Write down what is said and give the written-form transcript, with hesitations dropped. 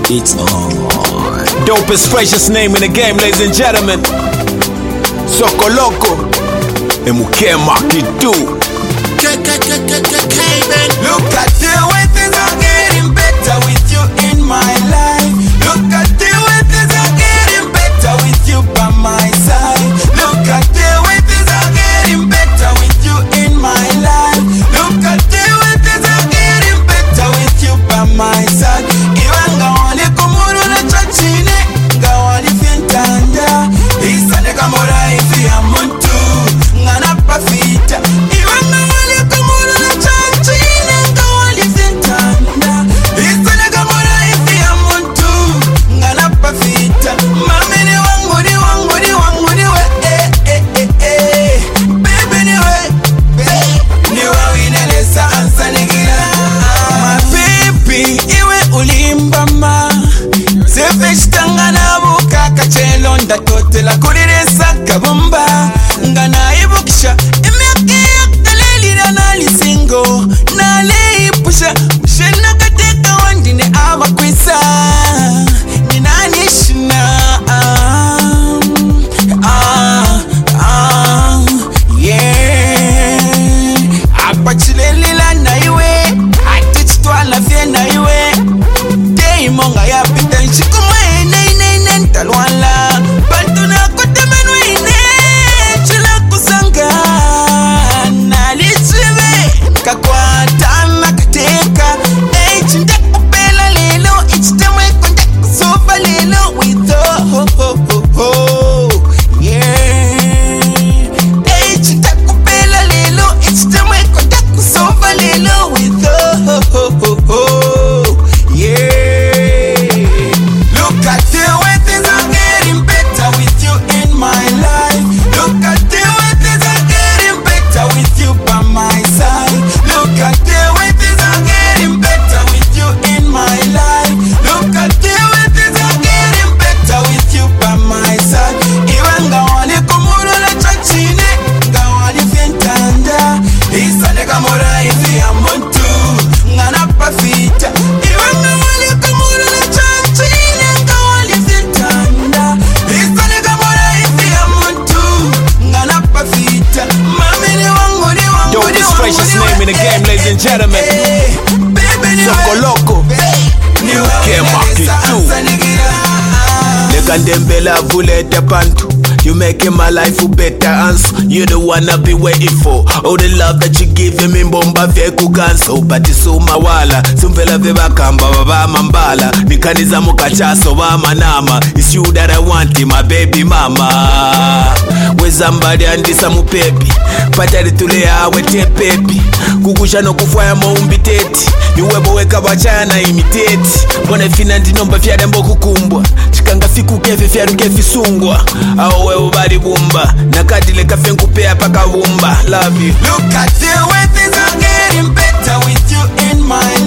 It's on. Dopest, freshest name in the game, ladies and gentlemen. Soko Loco. MK Makidu. Look at the way things are getting better with you in my life. Look at the way things are getting better with you by my side. Look at the way things are getting better with you in my life. Look at the way things are getting better with you by my side. Iwanga wale kumuru na chachine, gawali fientanda. Isane kamora ifi ya muntu, ngana pafita. Iwanga wale kumuru na chachine, gawali fientanda. Isane kamora ifi ya muntu, ngana pafita. Mami ni wangu ni wangu ni wangu ni we, baby ni we, ni wawi nelesa ansa nigira. My baby, iwe ulimbama. Sefeshtanga na buka kachelo ndatotela kuriresa kabumba. Ngana ibukisha imyaki yakaleli na nalisingo. Naleipusha mshena katika wandine abakwisa. Ninanishina yeah. Apachilelila na iwe, atichitwa la fie na iwe. Monga ya pita nchikuma ene ntalwala. Bantuna kutemenu ine chila kusanga. Nalichive kakwata makateka. Chinda kupela lelo, ichitemwe kunde kusofa lelo. With yeah. Chinda kupela lelo, ichitemwe kunde kusofa lelo. With yeah. Look at the way things are getting better with you in my life. Look at the way things are getting better with you by my side. Look at the way things are getting better with you in my life. Look at the way things are getting better with you by my side. Iwanga wale kumuru na chachine, ngawali fientanda. Isane kamora ifi ya muntu, ngana pafita. Iwanga wale kumuru na chachine, ngawali fientanda. Isane kamora ifi ya muntu, ngana pafita. Mami ni wangu ni wangu ni wangu. Dopest, freshest name in the game, ladies and gentlemen. Soko Loco. MK Makidu. Lekandembela vulete pantu. You making my life a better answer. You the one I be waiting for. All the love that you give me mbomba vyeku kanso. But it's so mawala. Sumvela veba kamba baba mambala. Nikaniza mukachaso wa manama. It's you that I want, my baby mama. Wezambali andisa mupepi. Patari tulea wete pepi. Kukusha no kufwaya maumbi teti. Niwebo weka wachaya imiteti. Mwane fina ndinomba fyade mboku kumbwa. Chikanga fiku kefe fyadu kefi sungwa. Awe ubari bumba. Nakadile kafe nkupea paka bumba. Love you. Look at the way things are getting better with you in my